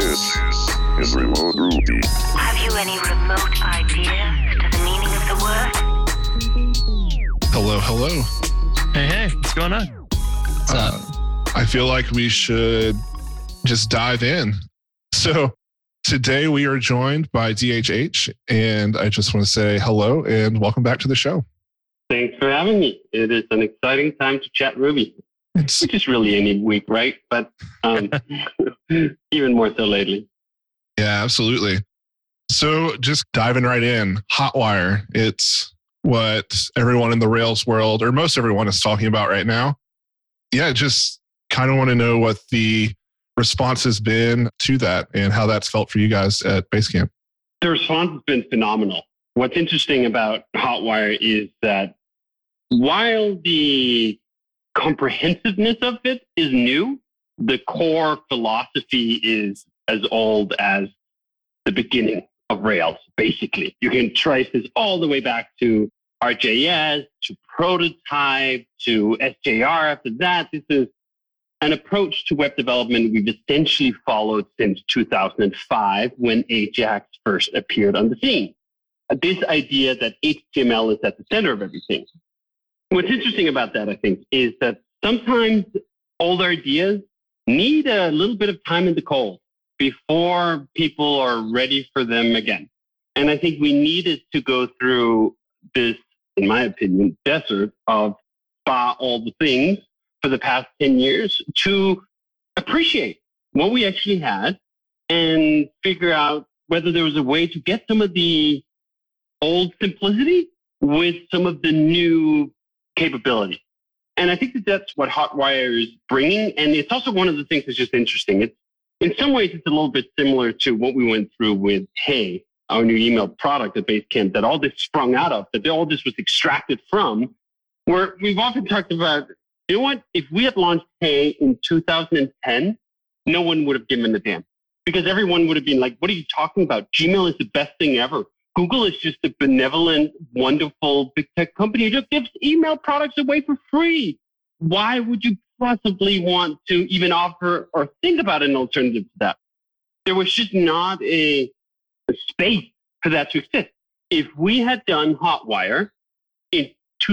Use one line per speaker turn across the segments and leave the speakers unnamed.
is Remote Ruby.
Have you any remote idea to the meaning of the word?
Hello.
Hey, what's going on?
What's up?
I feel like we should just dive in. So today we are joined by DHH, and I just want to say hello and welcome back to the show.
Thanks for having me. It is an exciting time to chat Ruby, which is really any week, right? But even more so lately.
Yeah, absolutely. So just diving right in, Hotwire. It's what everyone in the Rails world, or most everyone, is talking about right now. Yeah, just kind of want to know what the response has been to that and how that's felt for you guys at Basecamp.
The response has been phenomenal. What's interesting about Hotwire is that while the comprehensiveness of it is new, the core philosophy is as old as the beginning of Rails, basically. You can trace this all the way back to RJS, to Prototype, to SJR after that. This is an approach to web development we've essentially followed since 2005 when Ajax first appeared on the scene. This idea that HTML is at the center of everything. What's interesting about that, I think, is that sometimes old ideas need a little bit of time in the cold before people are ready for them again. And I think we needed to go through this, in my opinion, desert of all the things for the past 10 years to appreciate what we actually had and figure out whether there was a way to get some of the old simplicity with some of the new capability. And I think that that's what Hotwire is bringing. And it's also one of the things that's just interesting. It's, in some ways, it's a little bit similar to what we went through with Hey, our new email product at Basecamp, that all this sprung out of, that all this was extracted from, where we've often talked about, you know what, if we had launched Hey in 2010, no one would have given a damn, because everyone would have been like, what are you talking about? Gmail is the best thing ever. Google is just a benevolent, wonderful big tech company. It just gives email products away for free. Why would you possibly want to even offer or think about an alternative to that? There was just not a space for that to exist. If we had done Hotwire in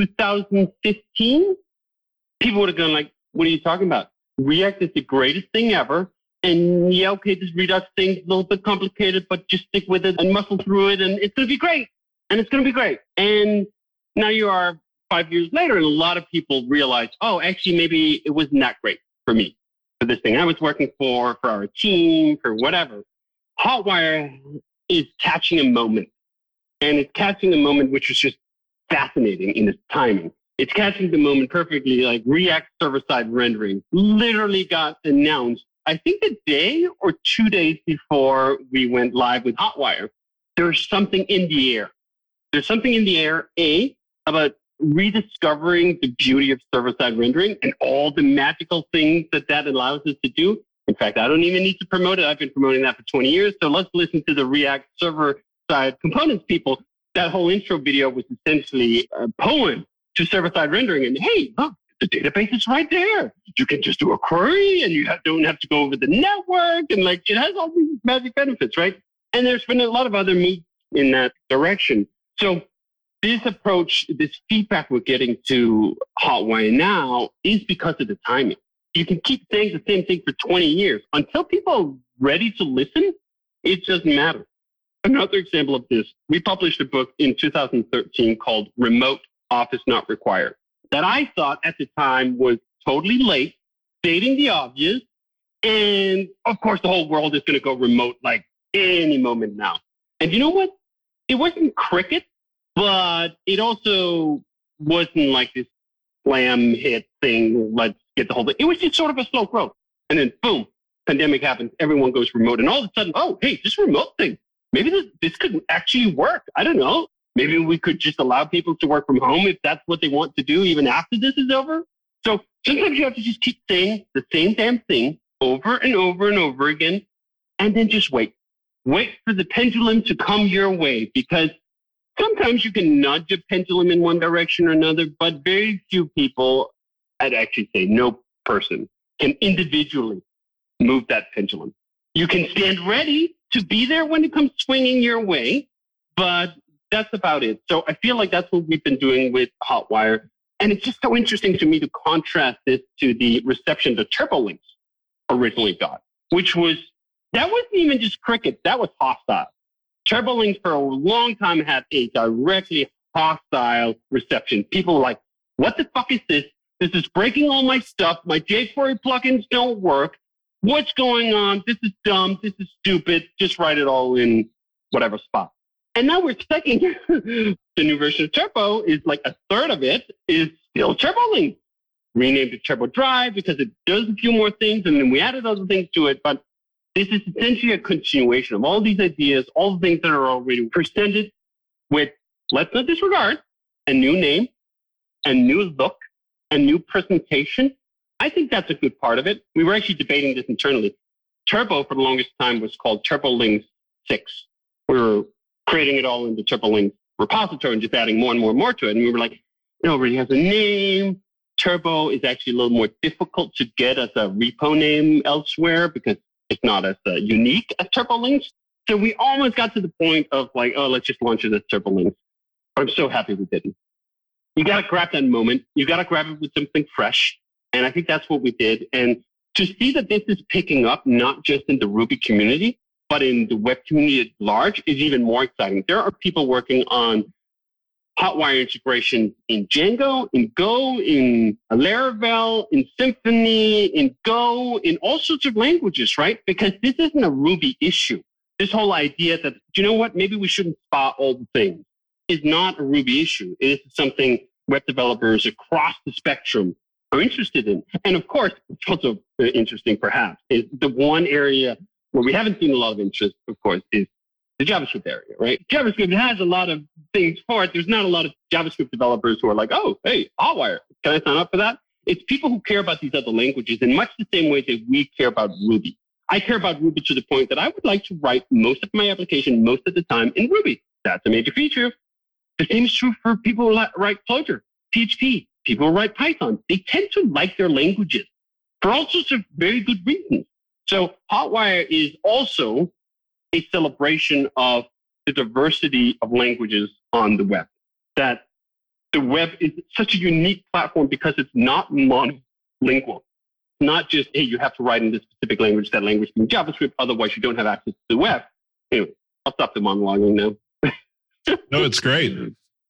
2015, people would have gone like, what are you talking about? React is the greatest thing ever. And yeah, okay, this Redux thing's a little bit complicated, but just stick with it and muscle through it, and it's going to be great. And it's going to be great. And now you are 5 years later, and a lot of people realize, oh, actually, maybe it wasn't that great for me, for this thing I was working for our team, for whatever. Hotwire is catching a moment. And it's catching a moment which is just fascinating in its timing. It's catching the moment perfectly, like React server-side rendering literally got announced, I think a day or 2 days before we went live with Hotwire. There's something in the air. There's something in the air, about rediscovering the beauty of server-side rendering and all the magical things that allows us to do. In fact, I don't even need to promote it. I've been promoting that for 20 years. So let's listen to the React server-side components people. That whole intro video was essentially a poem to server-side rendering. And hey, look, the database is right there. You can just do a query and you don't have to go over the network. And like, it has all these magic benefits, right? And there's been a lot of other moves in that direction. So this approach, this feedback we're getting to Hotwire now is because of the timing. You can keep saying the same thing for 20 years. Until people are ready to listen, it doesn't matter. Another example of this, we published a book in 2013 called Remote Office Not Required, that I thought at the time was totally late, stating the obvious. And of course, the whole world is going to go remote like any moment now. And you know what? It wasn't cricket, but it also wasn't like this slam hit thing. Let's get the whole thing. It was just sort of a slow growth. And then boom, pandemic happens. Everyone goes remote. And all of a sudden, oh, hey, this remote thing, maybe this could actually work. I don't know. Maybe we could just allow people to work from home if that's what they want to do, even after this is over. So sometimes you have to just keep saying the same damn thing over and over and over again, and then just wait. Wait for the pendulum to come your way, because sometimes you can nudge a pendulum in one direction or another, but very few people, I'd actually say no person, can individually move that pendulum. You can stand ready to be there when it comes swinging your way, but that's about it. So I feel like that's what we've been doing with Hotwire. And it's just so interesting to me to contrast this to the reception the TurboLinks originally got, that wasn't even just cricket, that was hostile. TurboLinks for a long time had a directly hostile reception. People were like, what the fuck is this? This is breaking all my stuff. My jQuery plugins don't work. What's going on? This is dumb. This is stupid. Just write it all in whatever spot. And now we're taking the new version of Turbo is like a third of it is still TurboLinks. Renamed it Turbo Drive because it does a few more things, and then we added other things to it. But this is essentially a continuation of all these ideas, all the things that are already presented with, let's not disregard, a new name, a new look, a new presentation. I think that's a good part of it. We were actually debating this internally. Turbo, for the longest time, was called TurboLinks 6. We were creating it all in the TurboLinks repository and just adding more and more and more to it. And we were like, it already has a name. Turbo is actually a little more difficult to get as a repo name elsewhere because it's not as unique as TurboLinks. So we almost got to the point of like, oh, let's just launch it as TurboLinks. But I'm so happy we didn't. You got to grab that moment. You got to grab it with something fresh. And I think that's what we did. And to see that this is picking up, not just in the Ruby community, but in the web community at large is even more exciting. There are people working on Hotwire integration in Django, in Go, in Laravel, in Symfony, in Go, in all sorts of languages, right? Because this isn't a Ruby issue. This whole idea that, you know what, maybe we shouldn't spot all the things is not a Ruby issue. It is something web developers across the spectrum are interested in. And of course, it's also interesting perhaps, is the one area where we haven't seen a lot of interest, of course, is the JavaScript area, right? JavaScript has a lot of things for it. There's not a lot of JavaScript developers who are like, oh, hey, Hotwire, can I sign up for that? It's people who care about these other languages in much the same way that we care about Ruby. I care about Ruby to the point that I would like to write most of my application most of the time in Ruby. That's a major feature. The same is true for people who write Clojure, PHP, people who write Python. They tend to like their languages for all sorts of very good reasons. So Hotwire is also a celebration of the diversity of languages on the web. That the web is such a unique platform because it's not monolingual. Not just, hey, you have to write in this specific language, that language being JavaScript, otherwise you don't have access to the web. Anyway, I'll stop the monologuing now.
No, it's great. It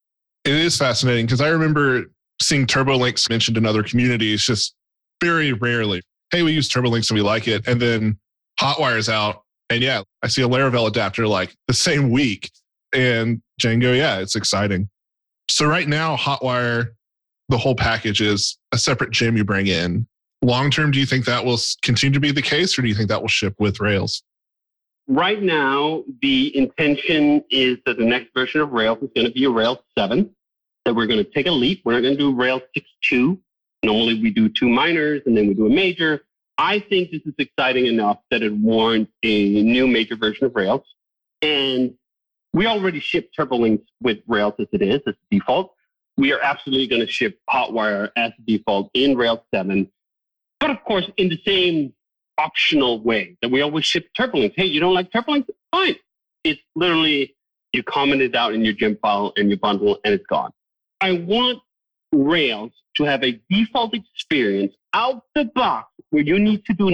is fascinating because I remember seeing TurboLinks mentioned in other communities just very rarely. Hey, we use TurboLinks and we like it. And then Hotwire's out. And yeah, I see a Laravel adapter like the same week. And Django, yeah, it's exciting. So right now, Hotwire, the whole package is a separate gem you bring in. Long term, do you think that will continue to be the case or do you think that will ship with Rails?
Right now, the intention is that the next version of Rails is going to be a Rails 7, that we're going to take a leap. We're not going to do Rails 6.2. Normally, we do 2 minors and then we do a major. I think this is exciting enough that it warrants a new major version of Rails. And we already ship TurboLinks with Rails as it is, as default. We are absolutely going to ship Hotwire as default in Rails 7. But of course, in the same optional way that we always ship TurboLinks. Hey, you don't like TurboLinks? Fine. It's literally, you comment it out in your gem file and your bundle and it's gone. I want Rails to have a default experience out the box where you need to do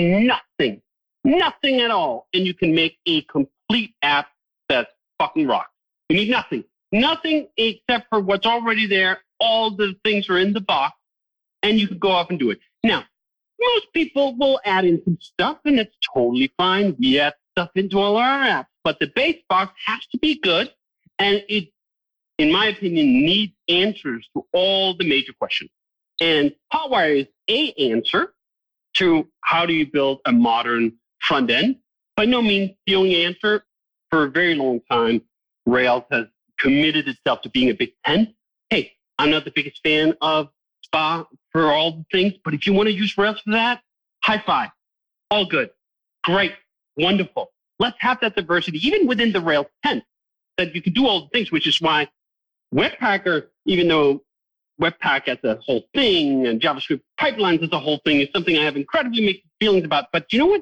nothing at all. And you can make a complete app that fucking rocks. You need nothing except for what's already there. All the things are in the box and you can go off and do it. Now, most people will add in some stuff and it's totally fine. We add stuff into all our apps, but the base box has to be good. And it, in my opinion, needs answers to all the major questions. And Hotwire is an answer to how do you build a modern front end. By no means the only answer. For a very long time, Rails has committed itself to being a big tent. Hey, I'm not the biggest fan of Spa for all the things, but if you want to use Rails for that, high five. All good. Great. Wonderful. Let's have that diversity, even within the Rails tent, that you can do all the things, which is why Webpacker, even though Webpack as a whole thing and JavaScript pipelines as a whole thing is something I have incredibly mixed feelings about. But you know what?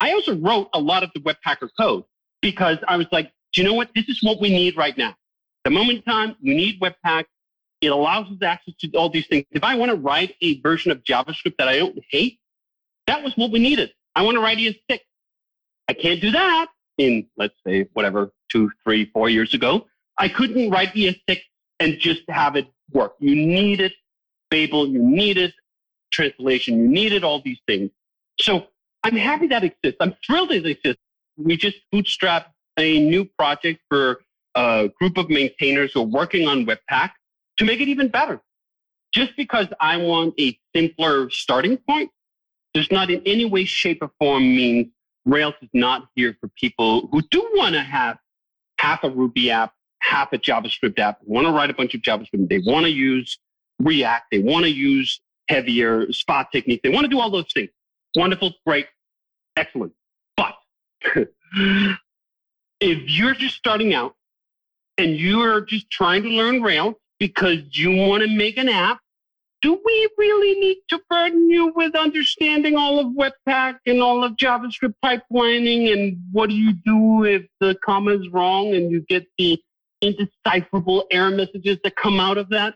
I also wrote a lot of the Webpacker code because I was like, do you know what? This is what we need right now. The moment in time, we need Webpack. It allows us access to all these things. If I want to write a version of JavaScript that I don't hate, that was what we needed. I want to write ES6. I can't do that in, let's say, whatever, 2, 3, 4 years ago. I couldn't write ES6 and just have it work. You needed Babel, you needed translation, you needed all these things. So I'm happy that exists. I'm thrilled it exists. We just bootstrapped a new project for a group of maintainers who are working on Webpack to make it even better. Just because I want a simpler starting point does not in any way, shape, or form mean Rails is not here for people who do want to have half a Ruby app, half a JavaScript app, want to write a bunch of JavaScript. They want to use React. They want to use heavier spot techniques. They want to do all those things. Wonderful, great, excellent. But if you're just starting out and you're just trying to learn Rails because you want to make an app, do we really need to burden you with understanding all of Webpack and all of JavaScript pipelining? And what do you do if the comma is wrong and you get the indecipherable error messages that come out of that?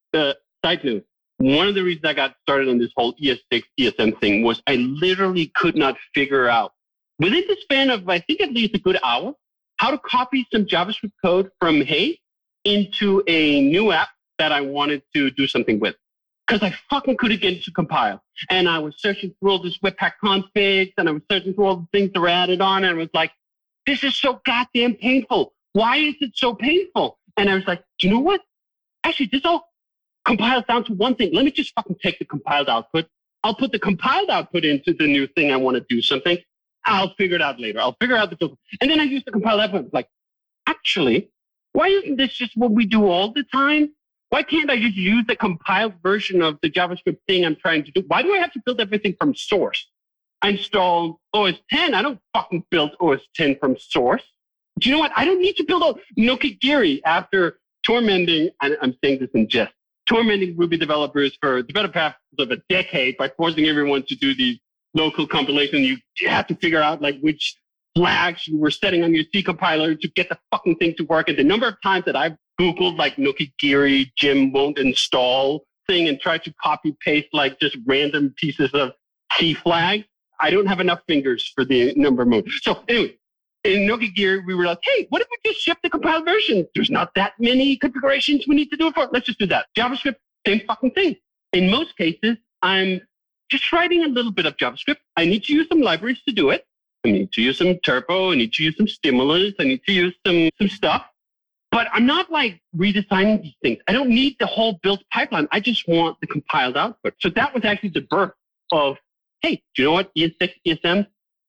Side note, one of the reasons I got started on this whole ES6, ESM thing was I literally could not figure out, within the span of, I think, at least a good hour, how to copy some JavaScript code from Hey into a new app that I wanted to do something with. Because I fucking couldn't get it to compile. And I was searching through all this Webpack configs, and I was searching through all the things that were added on, and I was like, this is so goddamn painful. Why is it so painful? And I was like, do you know what? Actually, this all compiles down to one thing. Let me just fucking take the compiled output. I'll put the compiled output into the new thing I want to do something. I'll figure it out later. I'll figure out the filter. And then I use the compiled output. Like, actually, why isn't this just what we do all the time? Why can't I just use the compiled version of the JavaScript thing I'm trying to do? Why do I have to build everything from source? I install OS 10. I don't fucking build OS 10 from source. Do you know what? I don't need to build Nokigiri after tormenting, and I'm saying this in jest, tormenting Ruby developers for the better part of a decade by forcing everyone to do these local compilations. You have to figure out like which flags you were setting on your C compiler to get the fucking thing to work. And the number of times that I've Googled like Nokigiri Jim won't install thing and tried to copy paste like just random pieces of C flag, I don't have enough fingers for the number of modes. So anyway, in Nokigiri, we were like, hey, what if we just ship the compiled version? There's not that many configurations we need to do it for. Let's just do that. JavaScript, same fucking thing. In most cases, I'm just writing a little bit of JavaScript. I need to use some libraries to do it. I need to use some Turbo. I need to use some stimulus. I need to use some stuff. But I'm not like redesigning these things. I don't need the whole build pipeline. I just want the compiled output. So that was actually the birth of, hey, do you know what? ES6, ESM?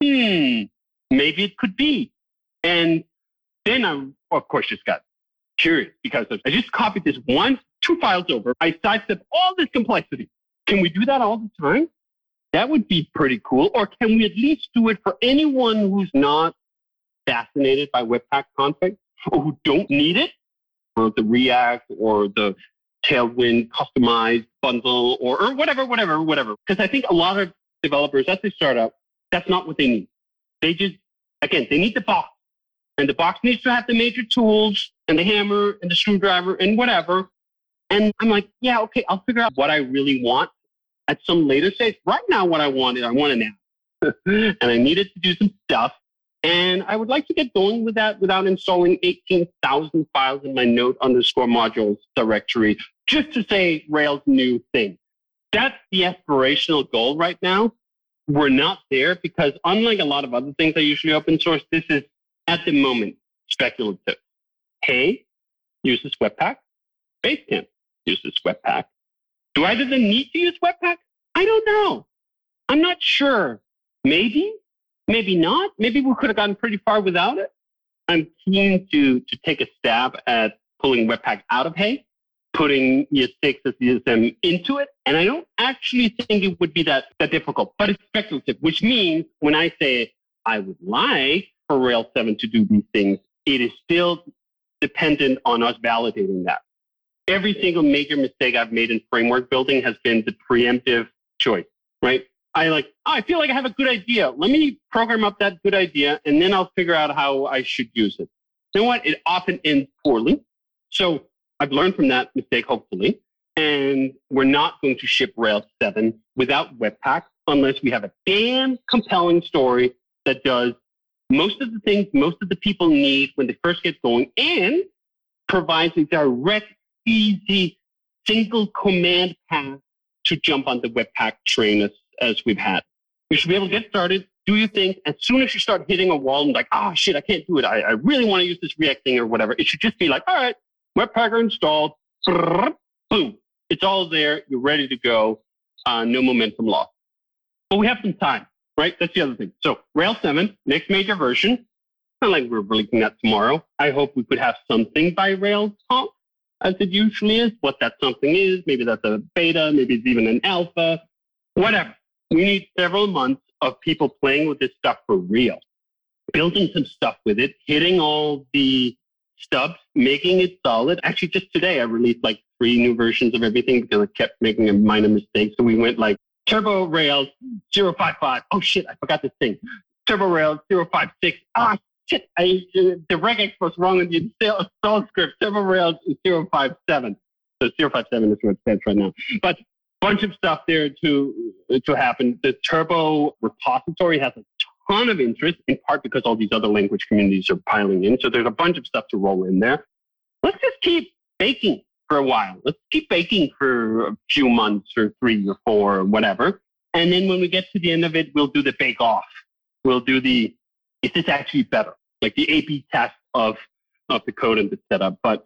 Maybe it could be. And then I, of course, just got curious because I just copied this 2 files over. I sidestepped all this complexity. Can we do that all the time? That would be pretty cool. Or can we at least do it for anyone who's not fascinated by Webpack config or who don't need it, or the React or the Tailwind customized bundle or whatever. Because I think a lot of developers, as they start up, that's not what they need. They just, again, they need the box. And the box needs to have the major tools and the hammer and the screwdriver and whatever. And I'm like, yeah, okay, I'll figure out what I really want at some later stage. Right now, what I want is I want an app. And I needed to do some stuff. And I would like to get going with that without installing 18,000 files in my node_modules directory just to say Rails new thing. That's the aspirational goal right now. We're not there because unlike a lot of other things I usually open source, this is at the moment speculative. Hey uses Webpack. Basecamp uses Webpack. Do either of them need to use Webpack? I don't know. I'm not sure. Maybe not. Maybe we could have gotten pretty far without it. I'm keen to take a stab at pulling Webpack out of Hey, putting ES6 as ESM into it. And I don't actually think it would be that difficult, but it's speculative, which means when I say I would like for Rails 7 to do these things, it is still dependent on us validating that. Every single major mistake I've made in framework building has been the preemptive choice, right? I feel like I have a good idea. Let me program up that good idea, and then I'll figure out how I should use it. You know what? It often ends poorly. So I've learned from that mistake, hopefully. And we're not going to ship Rails 7 without Webpack unless we have a damn compelling story that does most of the things most of the people need when they first get going and provides a direct, easy, single command path to jump on the Webpack train as we've had. You should be able to get started, do your thing. As soon as you start hitting a wall and like, oh shit, I can't do it. I really want to use this React thing or whatever. It should just be like, all right, Webpacker installed, boom. It's all there. You're ready to go. No momentum lost. But we have some time, right? That's the other thing. So Rails 7, next major version. Not like we're releasing that tomorrow. I hope we could have something by Rails Talk, as it usually is. What that something is, maybe that's a beta, maybe it's even an alpha, whatever. We need several months of people playing with this stuff for real, building some stuff with it, hitting all the stubs, making it solid. Actually, just today, I released like 3 new versions of everything because I kept making a minor mistake. So we went like Turbo Rails 055. Oh shit, I forgot this thing. Turbo Rails 056. Ah shit, the regex was wrong in the install script. Turbo Rails 057. So 057 is what it says right now. But bunch of stuff there to happen. The Turbo repository has a ton of interest, in part because all these other language communities are piling in. So there's a bunch of stuff to roll in there. Let's just keep baking for a while. Let's keep baking for a few months or 3 or 4 or whatever. And then when we get to the end of it, we'll do the bake off. We'll do the, is this actually better? Like the A/B test of the code and the setup. But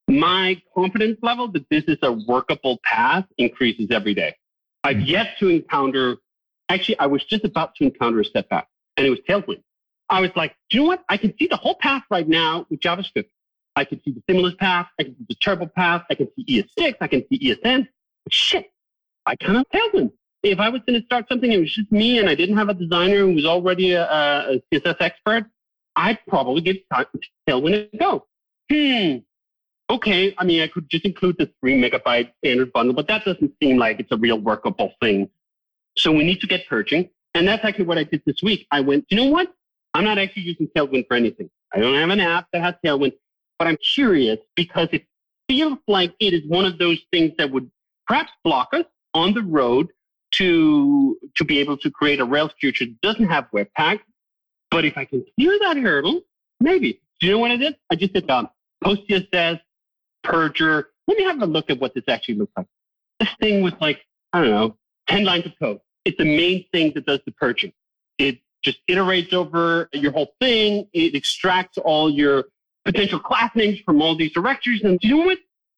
my confidence level that this is a workable path increases every day. I've yet to encounter, actually, I was just about to encounter a setback, and it was Tailwind. I was like, do you know what? I can see the whole path right now with JavaScript. I can see the Stimulus path. I can see the Turbo path. I can see ES6. I can see ESN. But shit, I kind of Tailwind. If I was going to start something, it was just me, and I didn't have a designer who was already a CSS expert, I'd probably give Tailwind a go. Okay, I mean, I could just include the 3 megabyte standard bundle, but that doesn't seem like it's a real workable thing. So we need to get purging. And that's actually what I did this week. I went, you know what? I'm not actually using Tailwind for anything. I don't have an app that has Tailwind, but I'm curious because it feels like it is one of those things that would perhaps block us on the road to be able to create a Rails future that doesn't have Webpack. But if I can clear that hurdle, maybe. Do you know what I did? I just did PostCSS, Purger. Let me have a look at what this actually looks like. This thing with 10 lines of code. It's the main thing that does the purging. It just iterates over your whole thing. It extracts all your potential class names from all these directories. And you know what?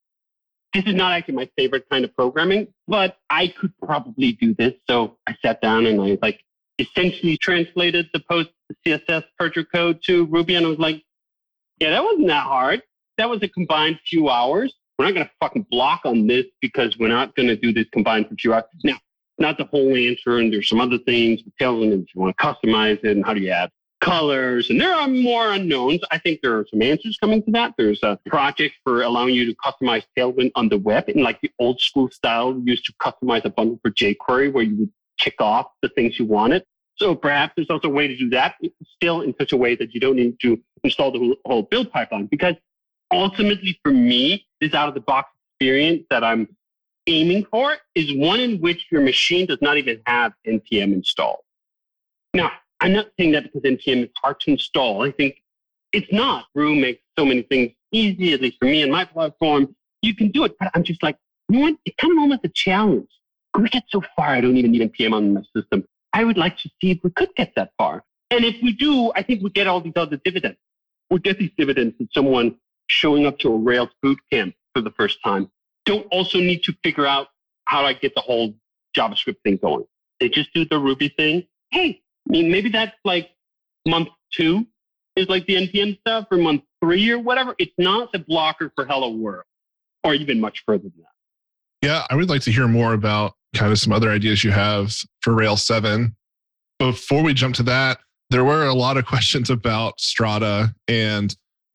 This is not actually my favorite kind of programming, but I could probably do this. So I sat down and I essentially translated the PostCSS Purger code to Ruby. And I was like, yeah, that wasn't that hard. That was a combined few hours. We're not going to fucking block on this because we're not going to do this combined for a few hours. Now, not the whole answer, and there's some other things with Tailwind if you want to customize it, and how do you add colors, and there are more unknowns. I think there are some answers coming to that. There's a project for allowing you to customize Tailwind on the web in like the old school style used to customize a bundle for jQuery where you would kick off the things you wanted. So perhaps there's also a way to do that still in such a way that you don't need to install the whole build pipeline, because ultimately, for me, this out-of-the-box experience that I'm aiming for is one in which your machine does not even have NPM installed. Now, I'm not saying that because NPM is hard to install. I think it's not. Brew makes so many things easy, at least for me and my platform. You can do it, but I'm just like, you know what? It's kind of almost a challenge. When we get so far, I don't even need NPM on my system. I would like to see if we could get that far. And if we do, I think we get all these other dividends. We'll get these dividends that someone showing up to a Rails boot camp for the first time don't also need to figure out how do I get the whole JavaScript thing going. They just do the Ruby thing. Hey, I mean, maybe that's like month 2 is like the NPM stuff, or month 3 or whatever. It's not the blocker for Hello World, or even much further than that.
Yeah, I would like to hear more about kind of some other ideas you have for Rails 7. Before we jump to that, there were a lot of questions about Strata and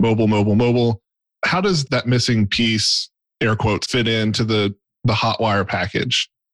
mobile. How does that missing piece, air quotes, fit into the Hotwire package?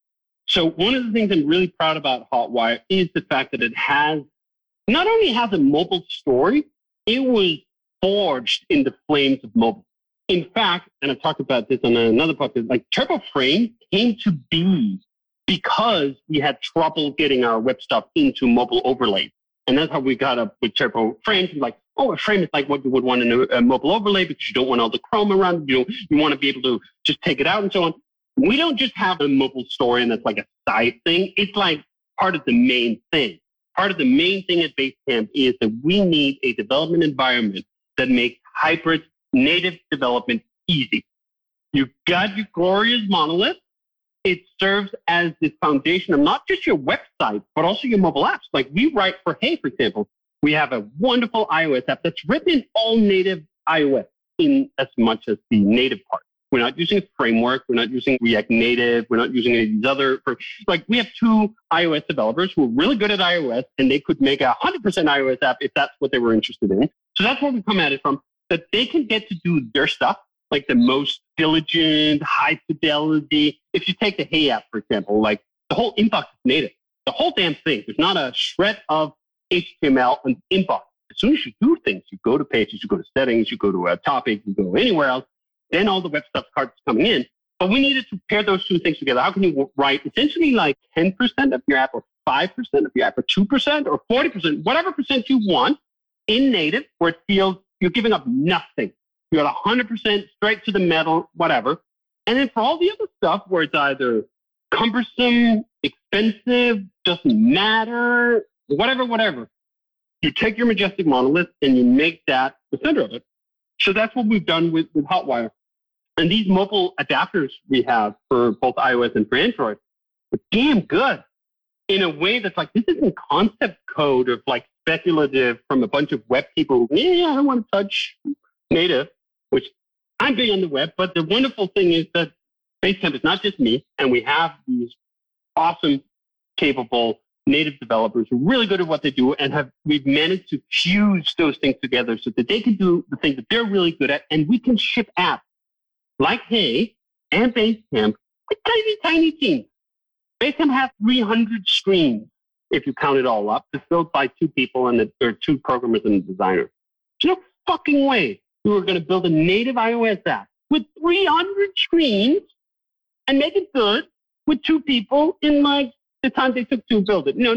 So one of the things I'm really proud about Hotwire is the fact that it has, not only has a mobile story, it was forged in the flames of mobile. In fact, and I've talked about this on another podcast, like TurboFrame came to be because we had trouble getting our web stuff into mobile overlays. And that's how we got up with TurboFrame. Like, oh, a frame is like what you would want in a mobile overlay because you don't want all the Chrome around. You want to be able to just take it out and so on. We don't just have a mobile story and that's like a side thing. It's like part of the main thing. Part of the main thing at Basecamp is that we need a development environment that makes hybrid native development easy. You've got your glorious monolith. It serves as the foundation of not just your website, but also your mobile apps. Like we write for Hey, for example, we have a wonderful iOS app that's written in all native iOS in as much as the native part. We're not using a framework. We're not using React Native. We're not using any of these other, like we have 2 iOS developers who are really good at iOS and they could make a 100% iOS app if that's what they were interested in. So that's where we come at it from, that they can get to do their stuff, like the most diligent, high fidelity. If you take the Hey app, for example, like the whole inbox is native. The whole damn thing. There's not a shred of HTML on inbox. As soon as you do things, you go to pages, you go to settings, you go to a topic, you go anywhere else, then all the web stuff starts coming in. But we needed to pair those 2 things together. How can you write essentially like 10% of your app or 5% of your app or 2% or 40%, whatever percent you want in native where it feels you're giving up nothing. You got 100% straight to the metal, whatever. And then for all the other stuff where it's either cumbersome, expensive, doesn't matter, whatever, you take your majestic monolith and you make that the center of it. So that's what we've done with Hotwire. And these mobile adapters we have for both iOS and for Android are damn good in a way that's like, this isn't concept code of like speculative from a bunch of web people. Yeah, I don't want to touch native, which I'm big on the web. But the wonderful thing is that Basecamp is not just me, and we have these awesome, capable native developers who are really good at what they do, and we've managed to fuse those things together so that they can do the things that they're really good at, and we can ship apps like Hey and Basecamp with tiny teams. Basecamp has 300 screens, if you count it all up. It's built by 2 people, and there are 2 programmers and a designer. There's no fucking way we were going to build a native iOS app with 300 screens and make it good with 2 people in like the time they took to build it. No.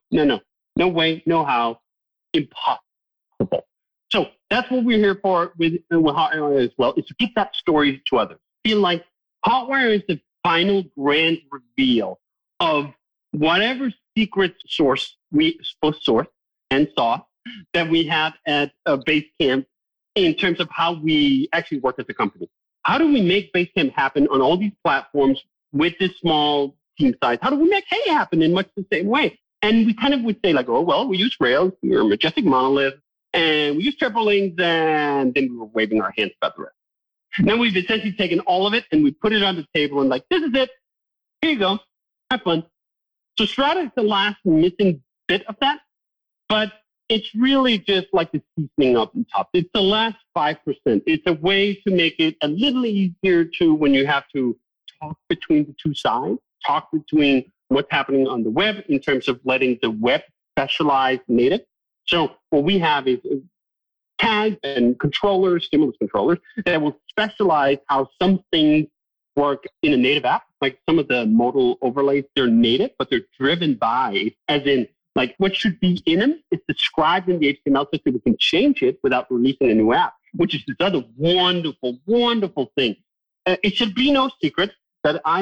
No way, no how. Impossible. So that's what we're here for with Hotwire as well, is to give that story to others. Feel like Hotwire is the final grand reveal of whatever secret source source and sauce that we have at Basecamp in terms of how we actually work as a company. How do we make Basecamp happen on all these platforms with this small team size? How do we make Hey happen in much the same way? And we kind of would say like, oh, well, we use Rails, we're a majestic monolith, and we use TurboLinks, and then we were waving our hands about the rest. Now we've essentially taken all of it and we put it on the table and like, this is it. Here you go. Have fun. So Strata is the last missing bit of that, but it's really just like the seasoning up on top. It's the last 5%. It's a way to make it a little easier to, when you have to talk between the 2 sides, talk between what's happening on the web in terms of letting the web specialize native. So what we have is tags and controllers, stimulus controllers, that will specialize how some things work in a native app. Like some of the modal overlays, they're native, but they're driven by, as in, like what should be in them is described in the HTML so that we can change it without releasing a new app, which is this other wonderful, wonderful thing. It should be no secret that I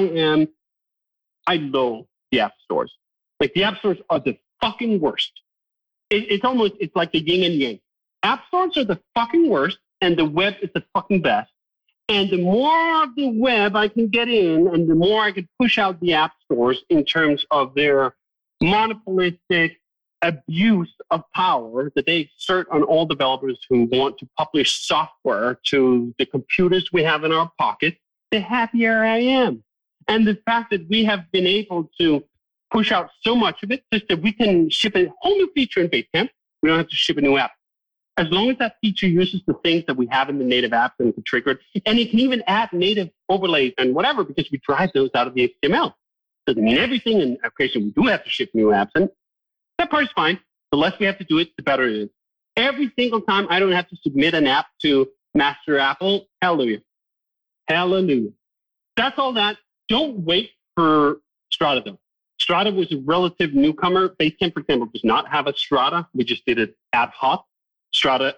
loathe the app stores. Like the app stores are the fucking worst. It's like the yin and yang. App stores are the fucking worst, and the web is the fucking best. And the more of the web I can get in, and the more I can push out the app stores in terms of their monopolistic abuse of power that they exert on all developers who want to publish software to the computers we have in our pockets, the happier I am. And the fact that we have been able to push out so much of it, just that we can ship a whole new feature in Basecamp, we don't have to ship a new app. As long as that feature uses the things that we have in the native apps and can trigger it, and it can even add native overlays and whatever, because we drive those out of the HTML. Doesn't mean everything. And occasionally we do have to ship new apps. And that part is fine. The less we have to do it, the better it is. Every single time I don't have to submit an app to Master Apple, hallelujah. Hallelujah. That's all that. Don't wait for Strata though. Strata was a relative newcomer. Basecamp, for example, does not have a Strata. We just did it ad hoc. Strata,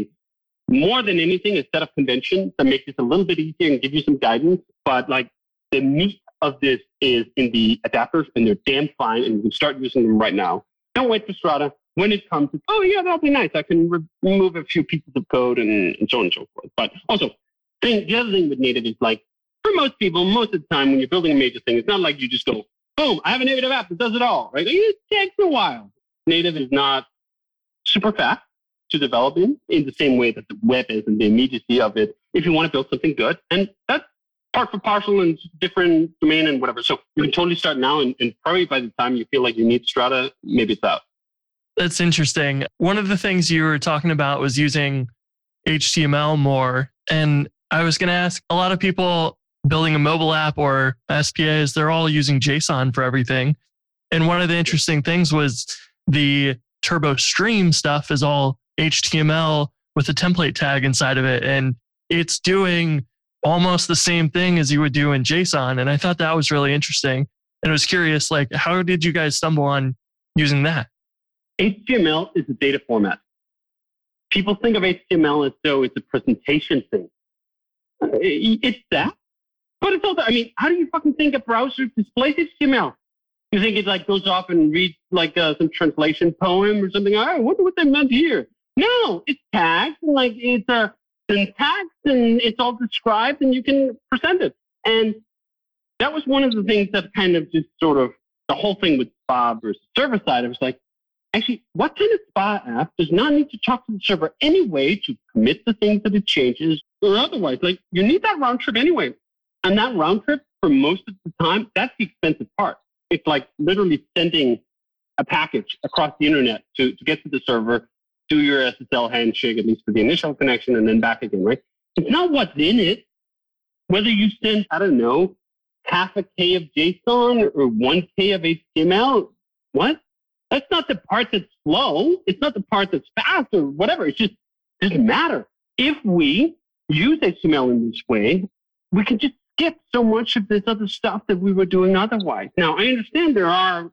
more than anything, a set of conventions that make this a little bit easier and give you some guidance. But like the meat of this is in the adapters, and they're damn fine, and you can start using them right now. Don't wait for Strata. When it comes to, oh yeah, that'll be nice. I can remove a few pieces of code and so on and so forth. But also, the other thing with native is like, for most people, most of the time when you're building a major thing, it's not like you just go, boom, I have a native app that does it all, right? It takes a while. Native is not super fast to develop in the same way that the web is and the immediacy of it if you want to build something good. And that's part for parcel and different domain and whatever. So you can totally start now and probably by the time you feel like you need Strata, maybe it's out.
That's interesting. One of the things you were talking about was using HTML more. And I was going to ask, a lot of people building a mobile app or SPAs, they're all using JSON for everything. And one of the interesting things was the Turbo Stream stuff is all HTML with a template tag inside of it. And it's doing almost the same thing as you would do in JSON. And I thought that was really interesting. And I was curious, like, how did you guys stumble on using that?
HTML is a data format. People think of HTML as though it's a presentation thing. It's that. But it's also, I mean, how do you fucking think a browser displays HTML? You think it like goes off and reads like some translation poem or something? I wonder what they meant here. No, it's tags and like it's a syntax and it's all described and you can present it. And that was one of the things that kind of just sort of the whole thing with SPA versus server side. I was like, actually, what kind of SPA app does not need to talk to the server anyway to commit the things that it changes or otherwise? Like you need that round trip anyway. And that round trip for most of the time, that's the expensive part. It's like literally sending a package across the internet to get to the server, do your SSL handshake, at least for the initial connection, and then back again, right? It's not what's in it. Whether you send, I don't know, 0.5K of JSON or 1K of HTML, what? That's not the part that's slow. It's not the part that's fast or whatever. It just doesn't matter. If we use HTML in this way, we can just skip so much of this other stuff that we were doing otherwise. Now, I understand there are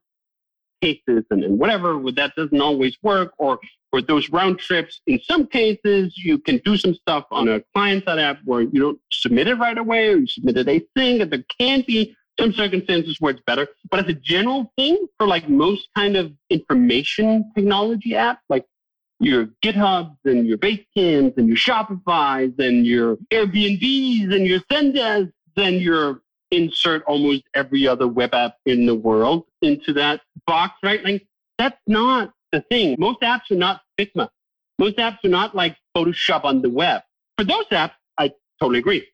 cases and whatever where that doesn't always work, or those round trips. In some cases, you can do some stuff on a client-side app where you don't submit it right away, or you submit it async, and there can be some circumstances where it's better. But as a general thing, for like most kind of information technology apps, like your GitHubs and your Basecamps and your Shopifys and your Airbnbs and your Zendesk and your insert almost every other web app in the world into that box, right? Like that's not the thing. Most apps are not Figma. Most apps are not like Photoshop on the web. For those apps, I totally agree.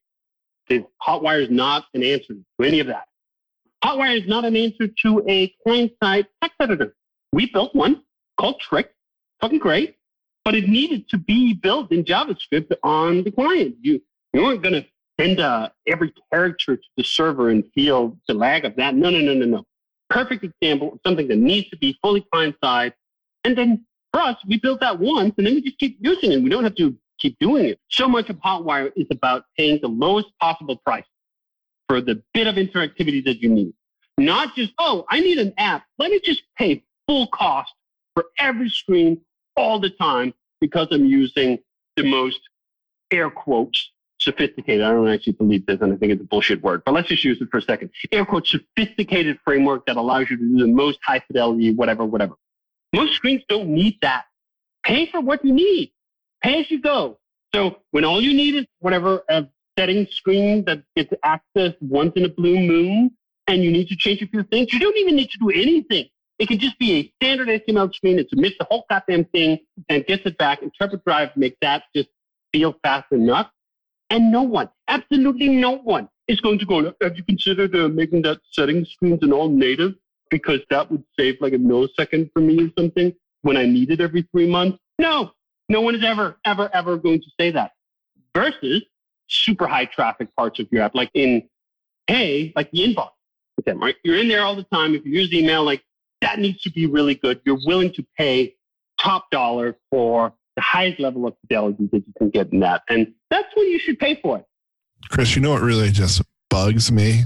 Hotwire is not an answer to any of that. Hotwire is not an answer to a client-side text editor. We built one called Trick. Fucking great. But it needed to be built in JavaScript on the client. You weren't going to send every character to the server and feel the lag of that. No. Perfect example of something that needs to be fully client-side. And then for us, we built that once, and then we just keep using it. We don't have to keep doing it. So much of Hotwire is about paying the lowest possible price for the bit of interactivity that you need. Not just, oh, I need an app. Let me just pay full cost for every screen all the time because I'm using the most, air quotes, sophisticated. I don't actually believe this, and I think it's a bullshit word, but let's just use it for a second. Air quotes, sophisticated framework that allows you to do the most high fidelity, whatever. Most screens don't need that. Pay for what you need. Pay as you go. So when all you need is whatever a setting screen that gets accessed once in a blue moon, and you need to change a few things, you don't even need to do anything. It can just be a standard HTML screen that submits the whole goddamn thing and gets it back. Interpret Drive makes that just feel fast enough. And no one, absolutely no one, is going to go, have you considered making that setting screens an all native? Because that would save like a millisecond for me or something when I need it every 3 months. No one is ever going to say that. Versus super high traffic parts of your app, like in, hey, like the inbox. with them, right? You're in there all the time. If you use email, like that needs to be really good. You're willing to pay top dollar for the highest level of fidelity that you can get in that. And that's when you should pay for it.
Chris, you know what really just bugs me?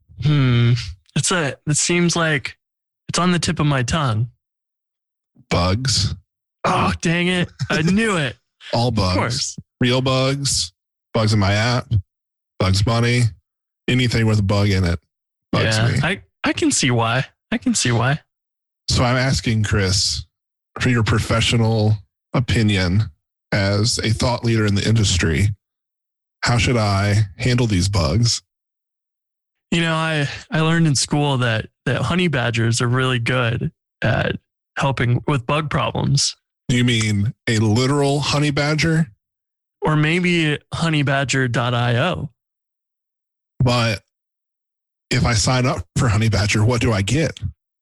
It seems like it's on the tip of my tongue.
Bugs.
Oh, dang it. I knew it.
All
Of
bugs.
course.
Real bugs. Bugs in my app. Bugs Bunny. Anything with a bug in it bugs me.
I can see why.
So I'm asking Chris for your professional opinion as a thought leader in the industry. How should I handle these bugs?
You know, I learned in school that honey badgers are really good at helping with bug problems.
Do you mean a literal honey badger?
Or maybe honeybadger.io.
But if I sign up for Honey Badger, what do I get?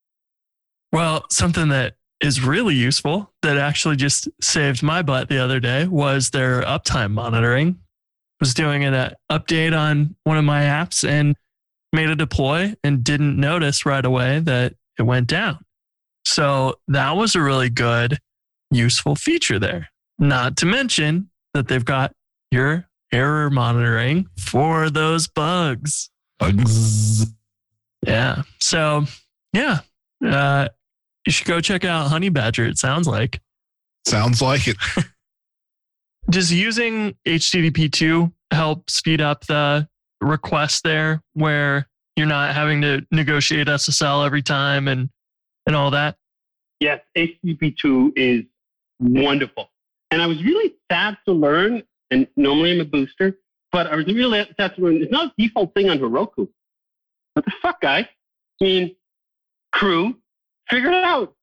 Well, something that is really useful that actually just saved my butt the other day was their uptime monitoring. Was doing an update on one of my apps and made a deploy and didn't notice right away that it went down. So that was a really good, useful feature there. Not to mention that they've got your error monitoring for those bugs.
Bugs.
Yeah. So, yeah. You should go check out Honey Badger, it sounds like.
Sounds like it.
Does using HTTP2 help speed up the request there where you're not having to negotiate SSL every time and all that?
Yes, HTTP2 is wonderful. And I was really sad to learn, and normally I'm a booster, but I was really sad to learn it's not a default thing on Heroku. What the fuck, guys? I mean, crew, figure it out.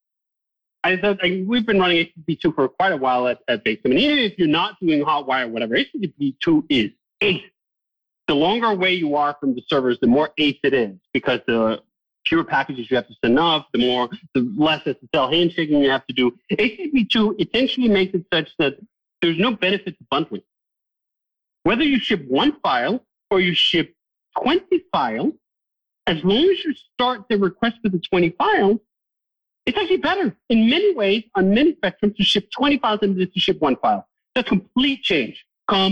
We've been running HTTP2 for quite a while at Basecamp. And even if you're not doing Hotwire or whatever, HTTP2 is ace. The longer away you are from the servers, the more ace it is, because the fewer packages you have to send off, the less SSL handshaking you have to do. HTTP2 essentially makes it such that there's no benefit to bundling. Whether you ship one file or you ship 20 files, as long as you start the request with the 20 files, it's actually better in many ways, on many spectrums, to ship 20 files than it is to ship one file. That's complete change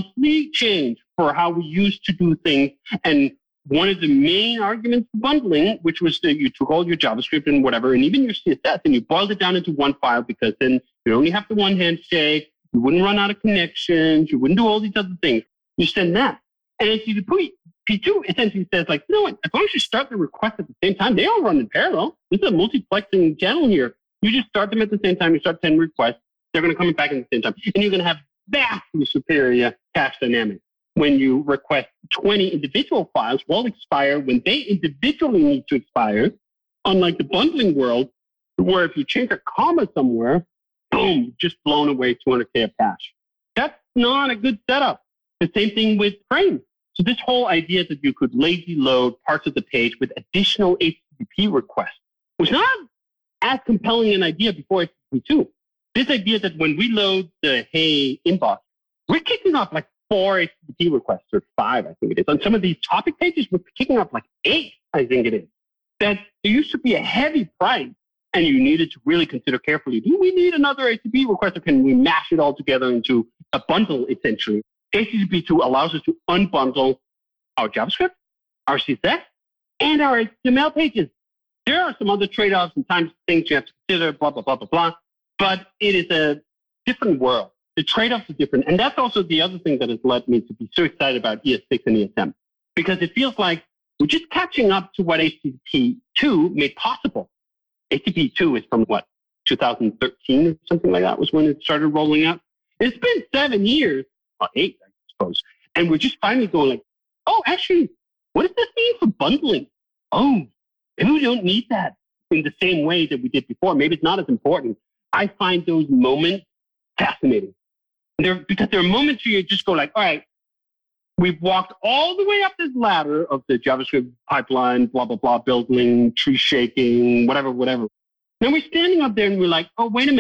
for how we used to do things. And one of the main arguments for bundling, which was that you took all your JavaScript and whatever, and even your CSS, and you boiled it down into one file, because then you only have the one handshake, you wouldn't run out of connections, you wouldn't do all these other things. You send that. And HTTP2 essentially says, like, you know what, as long as you start the request at the same time, they all run in parallel. This is a multiplexing channel here. You just start them at the same time, you start 10 requests, they're going to come back at the same time. And you're going to have vastly superior cache dynamics. When you request 20 individual files, will expire when they individually need to expire, unlike the bundling world, where if you change a comma somewhere, boom, you've just blown away 200K of cache. That's not a good setup. The same thing with frames. So this whole idea that you could lazy load parts of the page with additional HTTP requests was not as compelling an idea before HTTP2. This idea that when we load the Hey inbox, we're kicking off like 4 HTTP requests, or 5, I think it is. On some of these topic pages, we're kicking off like 8, I think it is. That there used to be a heavy price, and you needed to really consider carefully, do we need another HTTP request, or can we mash it all together into a bundle, essentially? HTTP2 allows us to unbundle our JavaScript, our CSS, and our HTML pages. There are some other trade-offs and times things you have to consider, blah, blah, blah, blah, blah. But it is a different world. The trade-offs are different. And that's also the other thing that has led me to be so excited about ES6 and ESM, because it feels like we're just catching up to what HTTP2 made possible. HTTP2 is from, 2013 or something like that was when it started rolling out. It's been 7 years, or 8, I suppose. And we're just finally going like, oh, actually, what does this mean for bundling? Oh, maybe we don't need that in the same way that we did before. Maybe it's not as important. I find those moments fascinating. Because there are moments where you just go like, all right, we've walked all the way up this ladder of the JavaScript pipeline, blah, blah, blah, building, tree shaking, whatever. Then we're standing up there and we're like, oh, wait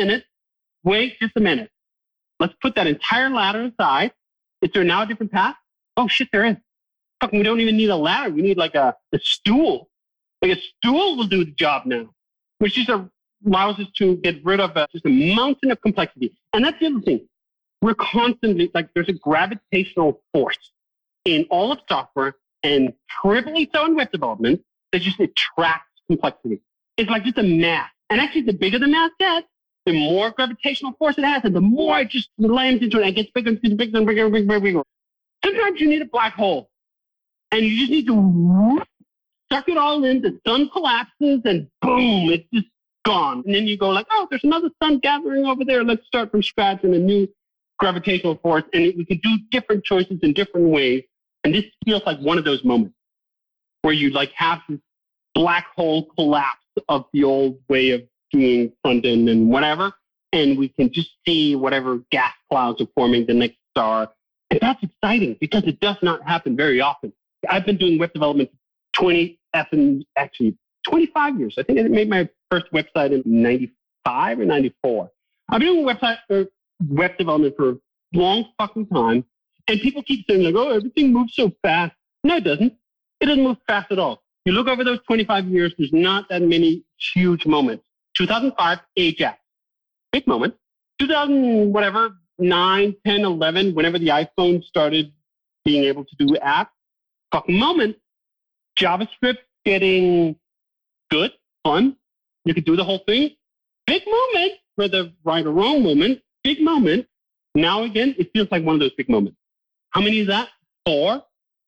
just a minute. Let's put that entire ladder aside. Is there now a different path? Oh, shit, there is. Fuck, we don't even need a ladder. We need like a stool Like a stool will do the job now, which just allows us to get rid of just a mountain of complexity. And that's the other thing. We're constantly, like, there's a gravitational force in all of software, and triply so in web development, that just attracts complexity. It's like just a mass. And actually, the bigger the mass gets, the more gravitational force it has, and the more it just lands into it and gets bigger and bigger and bigger and bigger and bigger. Sometimes you need a black hole, and you just need to suck it all in. The sun collapses, and boom, it's just gone. And then you go like, oh, there's another sun gathering over there. Let's start from scratch in a new gravitational force, and we can do different choices in different ways. And this feels like one of those moments where you like have this black hole collapse of the old way of doing front end and whatever, and we can just see whatever gas clouds are forming the next star. And that's exciting because it does not happen very often. I've been doing web development for 25 years. I think I made my first website in 95 or 94. I've been doing web development for a long fucking time. And people keep saying like, oh, everything moves so fast. No, it doesn't. It doesn't move fast at all. You look over those 25 years, there's not that many huge moments. 2005, Ajax. Big moment. 2000, whatever, 9, 10, 11, whenever the iPhone started being able to do apps, fucking moment. JavaScript getting good, fun. You could do the whole thing. Big moment, whether right or wrong moment, big moment. Now again, it feels like one of those big moments. How many is that? 4,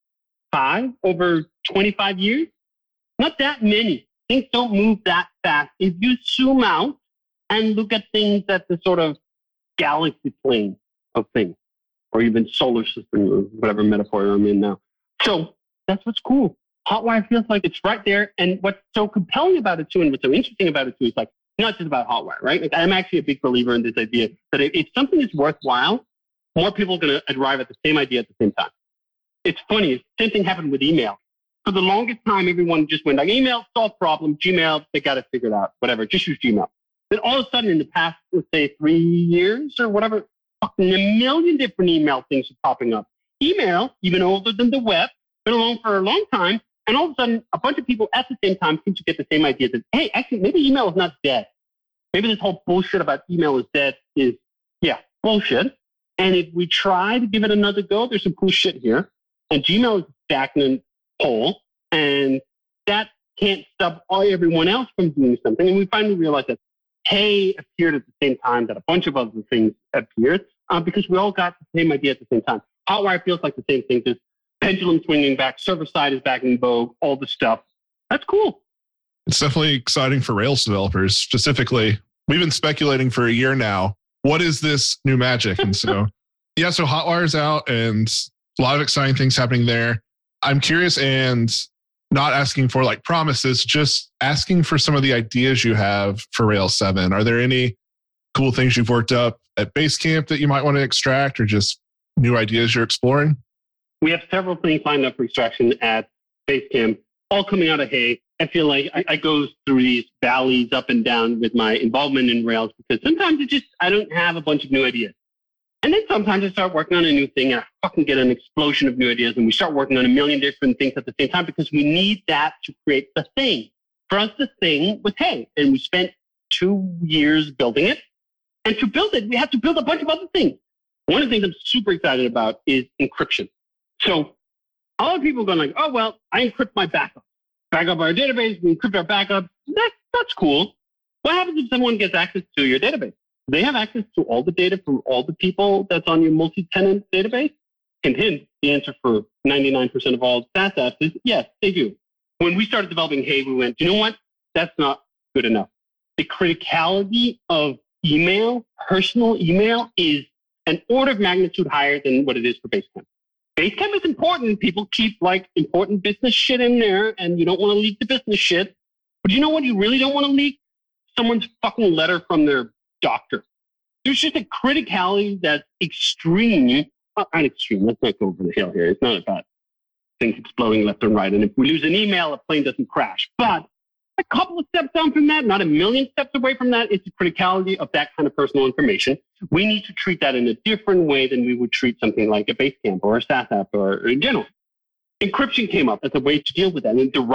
5 over 25 years? Not that many. Things don't move that fast. If you zoom out and look at things at the sort of galaxy plane of things, or even solar system, or whatever metaphor I'm in now. So that's what's cool. Hotwire feels like it's right there. And what's so compelling about it too, and what's so interesting about it too, is like, not just about Hotwire, right? Like, I'm actually a big believer in this idea that if something is worthwhile, more people are going to arrive at the same idea at the same time. It's funny. The same thing happened with email. For the longest time, everyone just went like, email, solve problem, Gmail, they got it figured out, whatever, just use Gmail. Then all of a sudden in the past, let's say 3 years or whatever, fucking a million different email things are popping up. Email, even older than the web, been along for a long time. And all of a sudden, a bunch of people at the same time seem to get the same idea that, hey, actually, maybe email is not dead. Maybe this whole bullshit about email is dead is, bullshit. And if we try to give it another go, there's some cool shit here. And Gmail is a stagnant hole, and that can't stop everyone else from doing something. And we finally realized that Hey appeared at the same time that a bunch of other things appeared because we all got the same idea at the same time. Hotwire feels like the same thing. This pendulum swinging back, server side is back in vogue, all the stuff. That's cool.
It's definitely exciting for Rails developers. Specifically, we've been speculating for a year now. What is this new magic? And so, so Hotwire's out and a lot of exciting things happening there. I'm curious, and not asking for like promises, just asking for some of the ideas you have for Rails 7. Are there any cool things you've worked up at Basecamp that you might want to extract, or just new ideas you're exploring?
We have several things lined up for extraction at Basecamp, all coming out of Hey. I feel like I go through these valleys up and down with my involvement in Rails because sometimes I don't have a bunch of new ideas. And then sometimes I start working on a new thing and I fucking get an explosion of new ideas and we start working on a million different things at the same time because we need that to create the thing. For us, the thing was Hey, and we spent 2 years building it. And to build it, we have to build a bunch of other things. One of the things I'm super excited about is encryption. So a lot of people are going like, oh, well, I encrypt my backup. Back up our database, we encrypt our backup. That's cool. What happens if someone gets access to your database? They have access to all the data from all the people that's on your multi-tenant database? Hint, hint, the answer for 99% of all SaaS apps is yes, they do. When we started developing Hey, we went, you know what? That's not good enough. The criticality of email, personal email, is an order of magnitude higher than what it is for Basecamp. Basecamp is important. People keep like important business shit in there and you don't want to leak the business shit. But you know what you really don't want to leak? Someone's fucking letter from their doctor. There's just a criticality that's extreme. Not extreme. Let's not go over the hill here. It's not about things exploding left and right. And if we lose an email, a plane doesn't crash. But a couple of steps down from that, not a million steps away from that, is the criticality of that kind of personal information. We need to treat that in a different way than we would treat something like a Basecamp or a SaaS app or in general. Encryption came up as a way to deal with that and it derived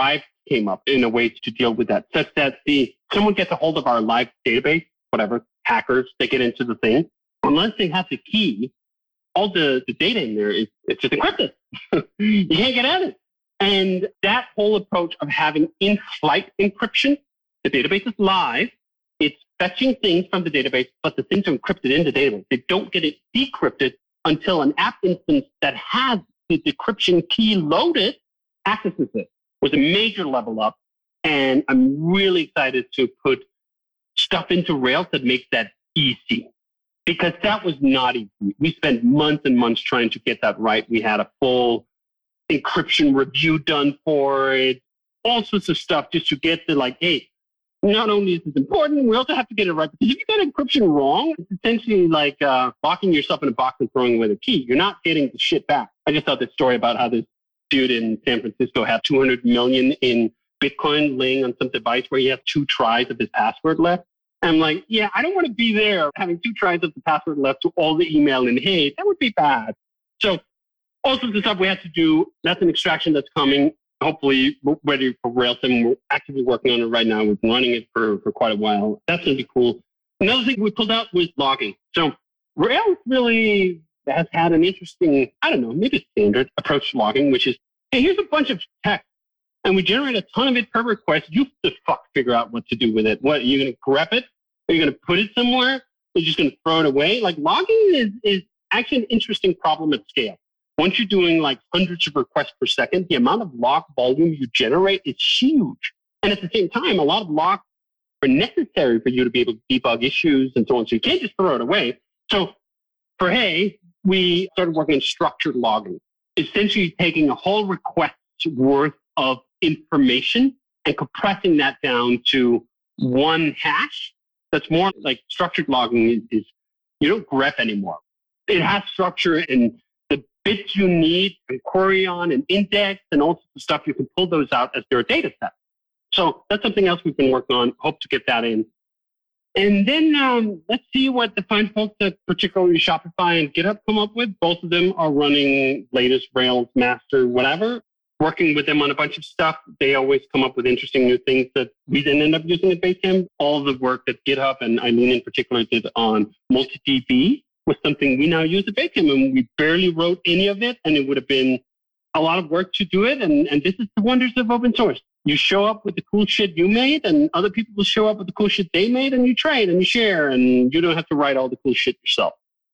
came up in a way to deal with that, such that someone gets a hold of our live database, whatever, hackers, they get into the thing. Unless they have the key, all the data in there it's just encrypted. You can't get at it. And that whole approach of having in-flight encryption, the database is live, it's fetching things from the database, but the things are encrypted in the database. They don't get it decrypted until an app instance that has the decryption key loaded accesses it. Was a major level up. And I'm really excited to put stuff into Rails that makes that easy, because that was not easy. We spent months and months trying to get that right. We had a full encryption review done for it, all sorts of stuff just to get to like, hey, not only is this important, we also have to get it right. Because if you get encryption wrong, it's essentially like locking yourself in a box and throwing away the key. You're not getting the shit back. I just saw this story about how this dude in San Francisco had 200 million in Bitcoin laying on some device where he has 2 tries of his password left. And I'm like, yeah, I don't want to be there having 2 tries of the password left to all the email and hey, that would be bad. So all sorts of stuff we had to do. That's an extraction that's coming. Hopefully ready for Rails 7. We're actively working on it right now. We've been running it for quite a while. That's going to be cool. Another thing we pulled out was logging. So Rails really has had an interesting, I don't know, maybe a standard approach to logging, which is, hey, here's a bunch of text, and we generate a ton of it per request. You have to figure out what to do with it. What, are you going to grep it? Are you going to put it somewhere? Are you just going to throw it away? Like logging is actually an interesting problem at scale. Once you're doing like hundreds of requests per second, the amount of log volume you generate is huge. And at the same time, a lot of logs are necessary for you to be able to debug issues and so on. So you can't just throw it away. So for Hey, we started working on structured logging, essentially taking a whole request's worth of information and compressing that down to one hash. That's more like structured logging is you don't grep anymore. It has structure and the bits you need and query on and index and all sorts of stuff. You can pull those out as their data set. So that's something else we've been working on. Hope to get that in. And then let's see what the fine folks at particularly Shopify and GitHub come up with. Both of them are running latest Rails master, whatever. Working with them on a bunch of stuff. They always come up with interesting new things that we didn't end up using at Basecamp. All the work that GitHub and Eileen in particular did on MultiDB was something we now use at Basecamp, and we barely wrote any of it, and it would have been a lot of work to do it. And this is the wonders of open source. You show up with the cool shit you made, and other people will show up with the cool shit they made, and you trade and you share, and you don't have to write all the cool shit yourself.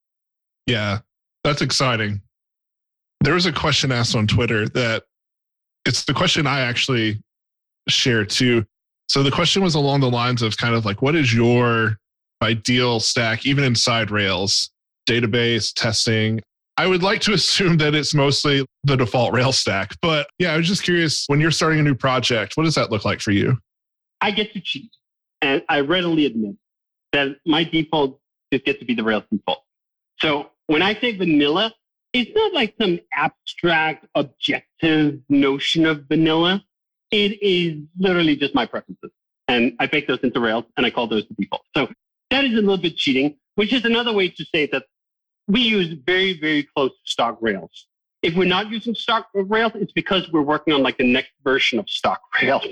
Yeah, that's exciting. There was a question asked on Twitter that it's the question I actually share too. So the question was along the lines of kind of like, what is your ideal stack, even inside Rails, database, testing? I would like to assume that it's mostly the default Rails stack. But yeah, I was just curious, when you're starting a new project, what does that look like for you?
I get to cheat. And I readily admit that my default just gets to be the Rails default. So when I say vanilla, it's not like some abstract, objective notion of vanilla. It is literally just my preferences. And I bake those into Rails and I call those the default. So that is a little bit cheating, which is another way to say that we use very, very close to stock Rails. If we're not using stock Rails, it's because we're working on like the next version of stock Rails.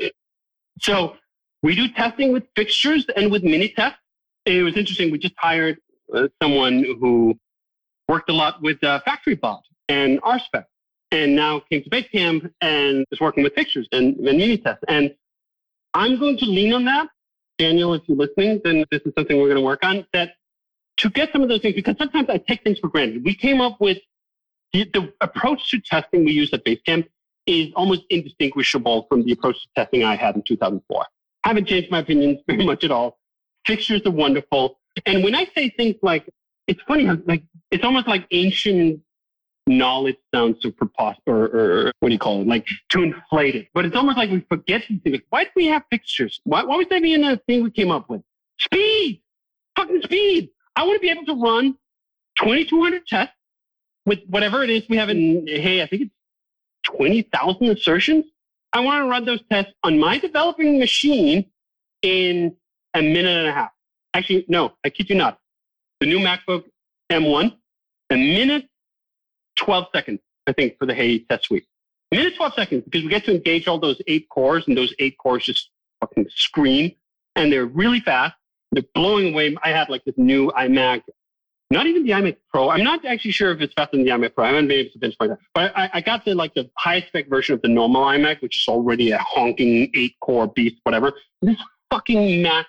So we do testing with fixtures and with mini tests. It was interesting. We just hired someone who worked a lot with FactoryBot and RSpec, and now came to Basecamp and is working with fixtures and mini tests. And I'm going to lean on that. Daniel, if you're listening, then this is something we're going to work on, that to get some of those things, because sometimes I take things for granted. We came up with the approach to testing we use at Basecamp is almost indistinguishable from the approach to testing I had in 2004. I haven't changed my opinions very much at all. Fixtures are wonderful. And when I say things like, it's funny how like it's almost like ancient knowledge sounds so preposterous, or what do you call it? Like to inflate it. But it's almost like we forget these things. Why do we have fixtures? Why was that being a thing we came up with? Speed! Fucking speed! I want to be able to run 2,200 tests with whatever it is we have in, hey, I think it's 20,000 assertions. I want to run those tests on my developing machine in a minute and a half. Actually, no, I kid you not. The new MacBook M1, a minute, 12 seconds, I think, for the Hey test suite. A minute, 12 seconds, because we get to engage all those 8 cores, and those 8 cores just fucking scream, and they're really fast. They're blowing away. I had like this new iMac, not even the iMac Pro. I'm not actually sure if it's faster than the iMac Pro. I haven't been able to benchmark that. But I got the high spec version of the normal iMac, which is already a honking 8-core beast, whatever. This fucking Mac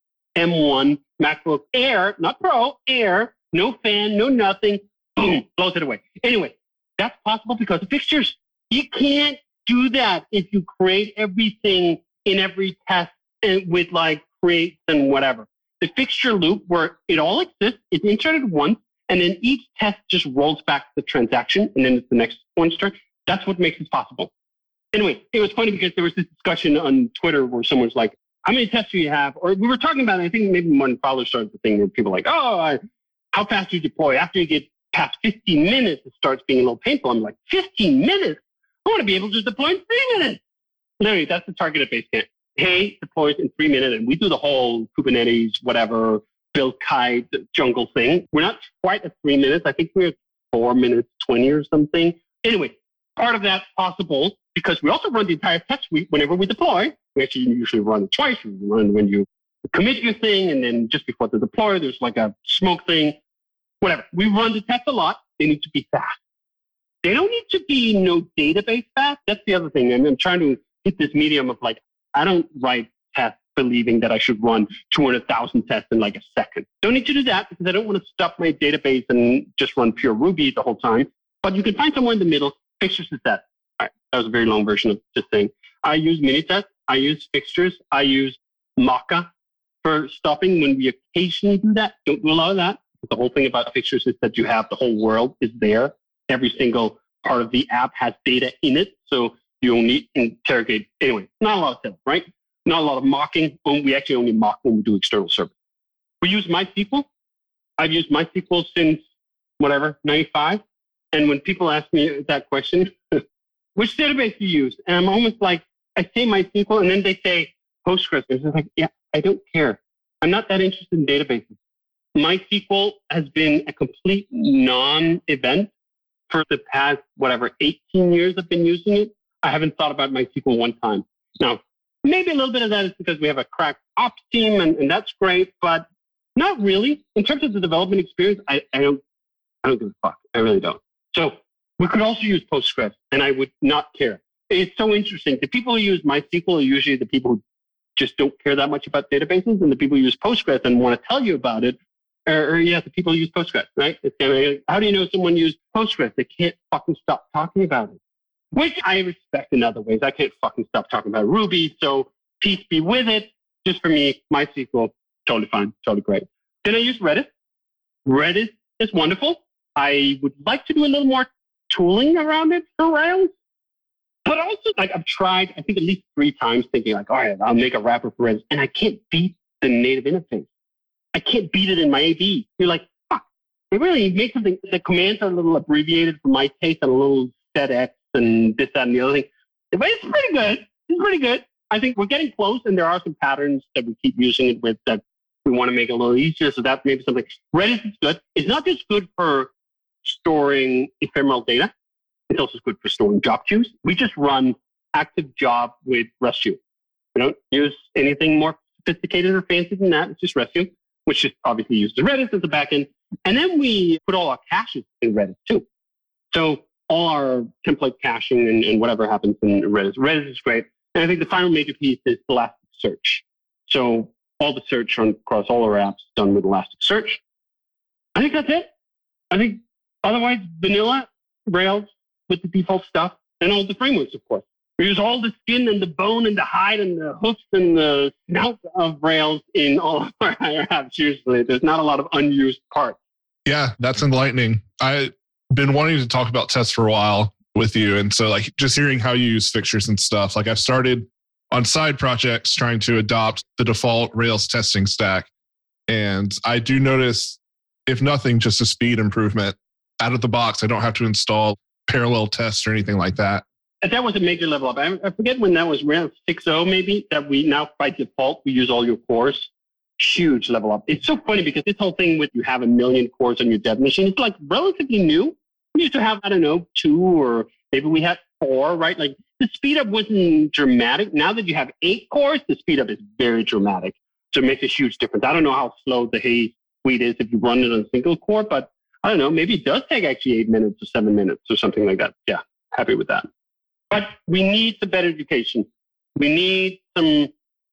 M1 MacBook Air, not Pro, Air, no fan, no nothing, boom, blows it away. Anyway, that's possible because of fixtures. You can't do that if you create everything in every test and with like creates and whatever. The fixture loop where it all exists, it's inserted once, and then each test just rolls back the transaction, and then it's the next one's turn. That's what makes it possible. Anyway, it was funny because there was this discussion on Twitter where someone's like, how many tests do you have? Or we were talking about, I think maybe when Fowler started the thing where people are like, how fast do you deploy? After you get past 15 minutes, it starts being a little painful. I'm like, 15 minutes? I want to be able to deploy in 3 minutes. Literally, that's the target at Basecamp. Hey, deploys in 3 minutes, and we do the whole Kubernetes, whatever, build kite, jungle thing. We're not quite at 3 minutes. I think we're at 4 minutes 20 or something. Anyway, part of that's possible because we also run the entire test suite whenever we deploy. We actually usually run it twice. We run when you commit your thing, and then just before the deploy, there's like a smoke thing, whatever. We run the test a lot. They need to be fast. They don't need to be no database fast. That's the other thing. I'm trying to hit this medium of like, I don't write tests believing that I should run 200,000 tests in like a second. Don't need to do that because I don't want to stuff my database and just run pure Ruby the whole time. But you can find somewhere in the middle. Fixtures is that. All right, that was a very long version of this thing. I use Minitest. I use fixtures. I use Mocha for stopping when we occasionally do that. Don't do a lot of that. The whole thing about fixtures is that you have the whole world is there. Every single part of the app has data in it. So you only interrogate. Anyway, not a lot of stuff, right? Not a lot of mocking. We actually only mock when we do external service. We use MySQL. I've used MySQL since, 95. And when people ask me that question, which database do you use? And I'm almost like, I say MySQL, and then they say Postgres. It's like, yeah, I don't care. I'm not that interested in databases. MySQL has been a complete non-event for the past, 18 years I've been using it. I haven't thought about MySQL one time. Now, maybe a little bit of that is because we have a crack ops team, and that's great, but not really. In terms of the development experience, I don't give a fuck. I really don't. So we could also use Postgres, and I would not care. It's so interesting. The people who use MySQL are usually the people who just don't care that much about databases, and the people who use Postgres and want to tell you about it the people who use Postgres, right? It's kind of, how do you know someone used Postgres? They can't fucking stop talking about it, which I respect in other ways. I can't fucking stop talking about Ruby, so peace be with it. Just for me, MySQL, totally fine, totally great. Then I use Redis. Redis is wonderful. I would like to do a little more tooling around it for Rails. But also, I've tried, I think at least 3 times thinking all right, I'll make a wrapper for Redis. And I can't beat the native interface. I can't beat it in my AB. You're like, fuck. They really make something. The commands are a little abbreviated for my taste and a little setx and this, that, and the other thing. But it's pretty good. It's pretty good. I think we're getting close, and there are some patterns that we keep using it with that we want to make it a little easier. So that may be something. Redis is good. It's not just good for storing ephemeral data. It's also good for storing job queues. We just run active job with REST-U. We don't use anything more sophisticated or fancy than that. It's just REST-U, which is obviously used in Redis as a backend. And then we put all our caches in Redis too. So all our template caching and whatever happens in Redis. Redis is great. And I think the final major piece is Elasticsearch. So all the search across all our apps is done with Elasticsearch. I think that's it. I think otherwise, vanilla, Rails with the default stuff, and all the frameworks, of course. We use all the skin and the bone and the hide and the hoofs and the snout of Rails in all of our apps. Usually, there's not a lot of unused parts.
Yeah, that's enlightening. I've been wanting to talk about tests for a while with you. And so just hearing how you use fixtures and stuff, I've started on side projects trying to adopt the default Rails testing stack. And I do notice, if nothing, just a speed improvement. Out of the box, I don't have to install parallel tests or anything like that.
That was a major level up. I forget when that was, Rails 6.0 maybe, that we now by default, we use all your cores. Huge level up. It's so funny because this whole thing with you have 1 million cores on your dev machine, it's relatively new. We used to have, 2, or maybe we had 4, right? Like the speed up wasn't dramatic. Now that you have 8 cores, the speed up is very dramatic. So it makes a huge difference. I don't know how slow the Haze speed is if you run it on a single core, but I don't know. Maybe it does take actually 8 minutes or 7 minutes or something like that. Yeah, happy with that. But we need some better education. We need some.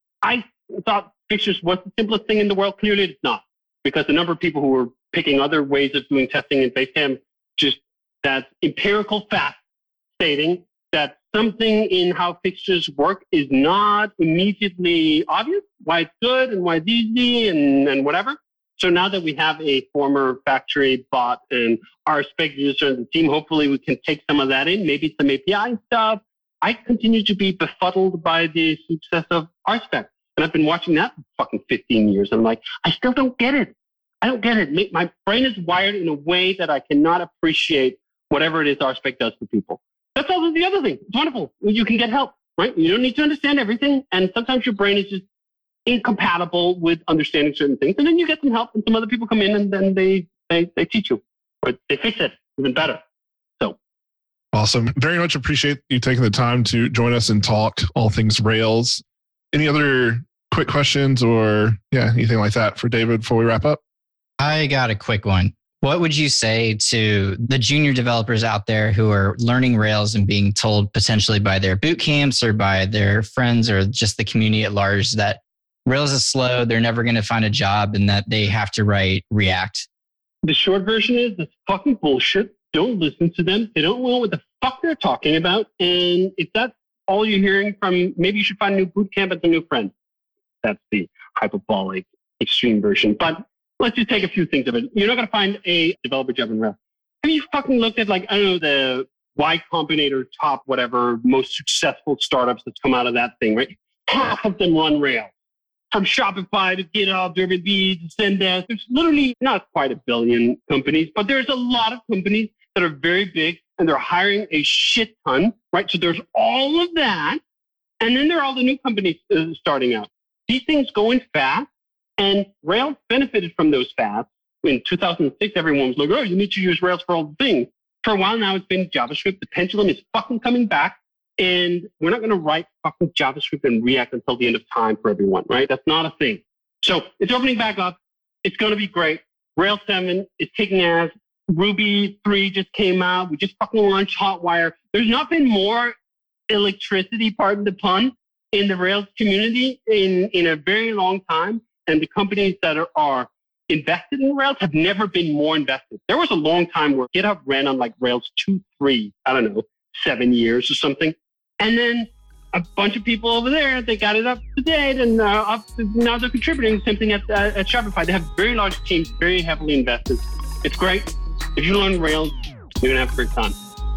I thought fixtures was the simplest thing in the world. Clearly, it's not, because the number of people who were picking other ways of doing testing in Basecamp, just that empirical fact stating that something in how fixtures work is not immediately obvious, why it's good and why it's easy and whatever. So now that we have a former factory bot and our spec user and the team, hopefully we can take some of that in, maybe some API stuff. I continue to be befuddled by the success of RSpec. And I've been watching that for fucking 15 years. I'm like, I still don't get it. I don't get it. My brain is wired in a way that I cannot appreciate whatever it is RSpec does for people. That's also the other thing. It's wonderful. You can get help, right? You don't need to understand everything. And sometimes your brain is just incompatible with understanding certain things. And then you get some help and some other people come in and then they teach you or they fix it even better. So
awesome. Very much appreciate you taking the time to join us and talk all things Rails. Any other quick questions or anything like that for David before we wrap up?
I got a quick one. What would you say to the junior developers out there who are learning Rails and being told potentially by their boot camps or by their friends or just the community at large that Rails is slow, they're never going to find a job, and that they have to write React?
The short version is it's fucking bullshit. Don't listen to them. They don't know what the fuck they're talking about. And if that's all you're hearing from, maybe you should find a new boot camp and some new friends. That's the hyperbolic extreme version. But let's just take a few things of it. You're not going to find a developer job in Rails. Have you fucking looked at, like, I don't know, the Y Combinator top, whatever, most successful startups that's come out of that thing, right? Half of them run Rails. From Shopify to GitHub, to Airbnb, to Zendesk. There's literally not quite a billion companies, but there's a lot of companies that are very big and they're hiring a shit ton, right? So there's all of that. And then there are all the new companies starting out. These things going fast. And Rails benefited from those fasts. In 2006, everyone was like, oh, you need to use Rails for all the things. For a while now, it's been JavaScript. The pendulum is fucking coming back. And we're not going to write fucking JavaScript and React until the end of time for everyone, right? That's not a thing. So it's opening back up. It's going to be great. Rails 7 is kicking ass. Ruby 3 just came out. We just fucking launched Hotwire. There's not been more electricity, pardon the pun, in the Rails community in a very long time. And the companies that are invested in Rails have never been more invested. There was a long time where GitHub ran on like Rails 2, 3, I don't know, 7 years or something. And then a bunch of people over there, they got it up to date and now they're contributing something at Shopify. They have very large teams, very heavily invested. It's great. If you learn Rails, you're going to have a great time.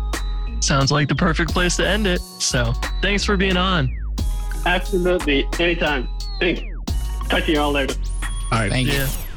Sounds like the perfect place to end it. So thanks for being on.
Absolutely. Anytime. Thanks. Talk to you all later.
All right.
Thank you.
Yeah.